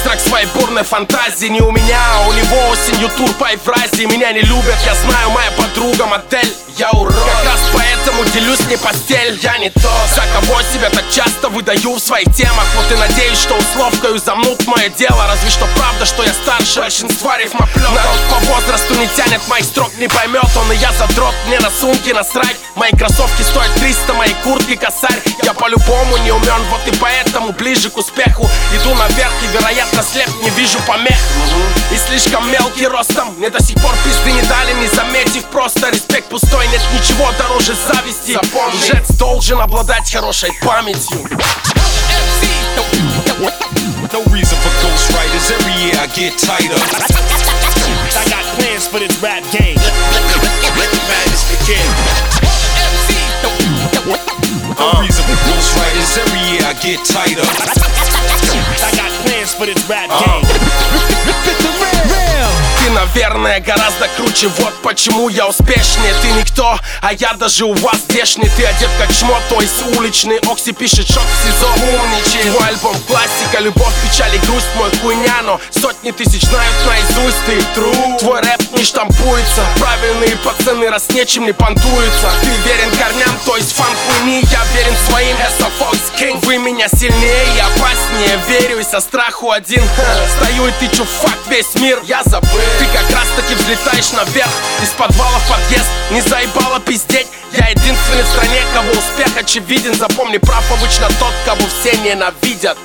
призрак своей бурной фантазии. Не у меня, а у него осенью тур по Евразии. Меня не любят, я знаю, моя подруга модель. Я урод, как раз поэтому делюсь не постель. Я не тот, за кого себя так часто выдаю в своих темах. Вот и надеюсь, что условкою замнут мое дело. Разве что правда, что я старше большинства рифмоплетов. Народ по возрасту не тянет моих строк, не поймет он. И я задрот, мне на сумки насрать. Мои кроссовки стоят 300, мои куртки косарь. Я по-любому не умен, вот и поэтому ближе к успеху. Иду наверх и, вероятно, слеп, не вижу помех. И слишком мелкий ростом, мне до сих пор пизды не дали, не заметив просто. Респект пустой, нет ничего дороже зависти. Запомни, лжец должен обладать хорошей памятью. No reason for ghostwriters, every year I get tighter. I got plans for this rap game. Let the madness begin. No reason for ghostwriters, every year I get tighter. I got plans for this rap game. Ты, наверное, гораздо круче, вот почему я успешнее. Ты никто, а я даже у вас здешний. Ты одет как чмо, то есть уличный. Окси пишет шок в СИЗО, умничай. Твой альбом классика, любовь, печаль и грусть, мой хуйня. Но сотни тысяч знают наизусть, ты true. Твой рэп не штампуется, правильные пацаны раз нечем не понтуются. Ты верен корням, то есть фан хуйни. Я верен своим, as a Fox King. Вы меня сильнее и опаснее, верю и со страху один. Стою и тычу в факт весь мир, я забыл. Ты как раз таки взлетаешь наверх, из подвала в подъезд. Не заебало пиздеть, я единственный в стране, кого успех очевиден. Запомни, прав обычно тот, кого все ненавидят.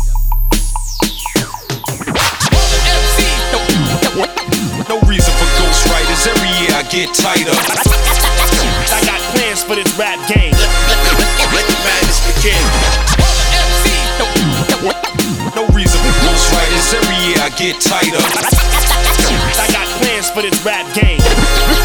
No reason for ghostwriters, every year I get tighter. I got plans for this rap game. Let the madness begin. No reason for ghostwriters, every year I get tighter. I got plans for this rap game.